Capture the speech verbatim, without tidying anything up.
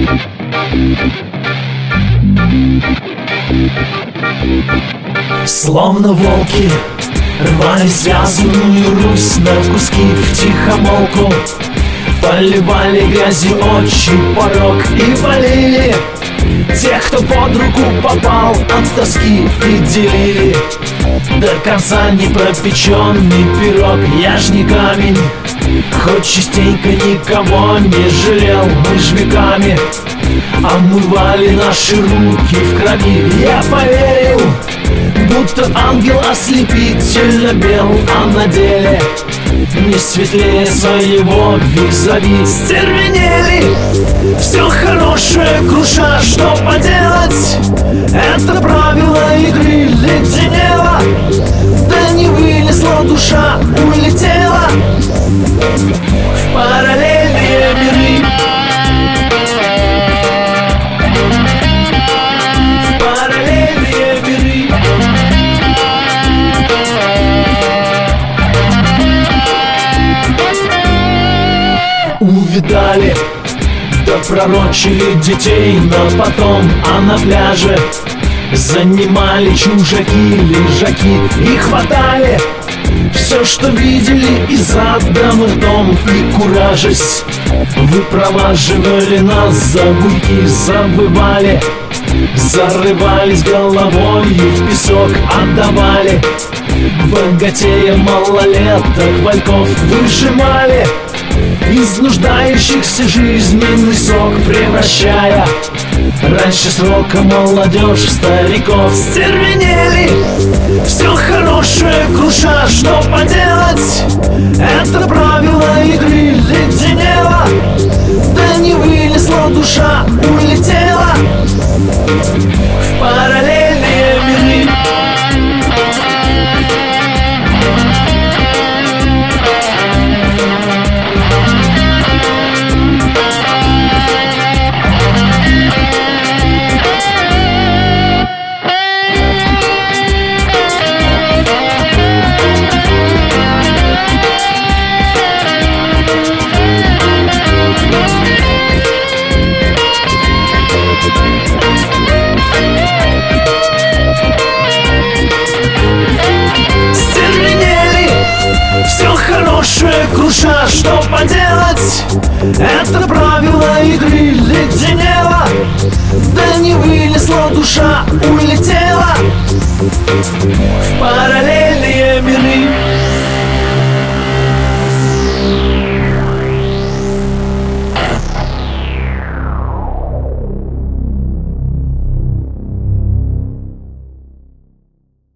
Словно волки рвали связанную Русь на куски втихомолку, поливали грязью отчий порог и валили тех, кто под руку попал от тоски, и делили до конца непропеченный пирог. Я ж не камень, хоть частенько никого не жалел. Мы ж веками омывали наши руки в крови. Я поверил, будто ангел ослепительно бел, а на деле не светлее своего визави. Стервенели, все хорошее круша, что поделать? Это правило игры леденело, да не вылезла душа, улетела в параллельные миры. В параллельные миры. Увидали, да пророчили детей на потом, а на пляже занимали чужаки лежаки и хватали все, что видели, и задом ртом, и куражась выпроваживали нас за буйки, завывали, зарывались головой в песок, отдавали богатея малолеток вальков, выжимали из нуждающихся жизненный сок, превращая раньше срока молодежь в стариков. Стервенели, все хорошее круша, что поделать? Это правило игры леденело, да не вылезла душа, улетела в параллельные миры. Круша, что поделать? Это правило игры леденело, да не вылезла душа, улетела в параллельные миры.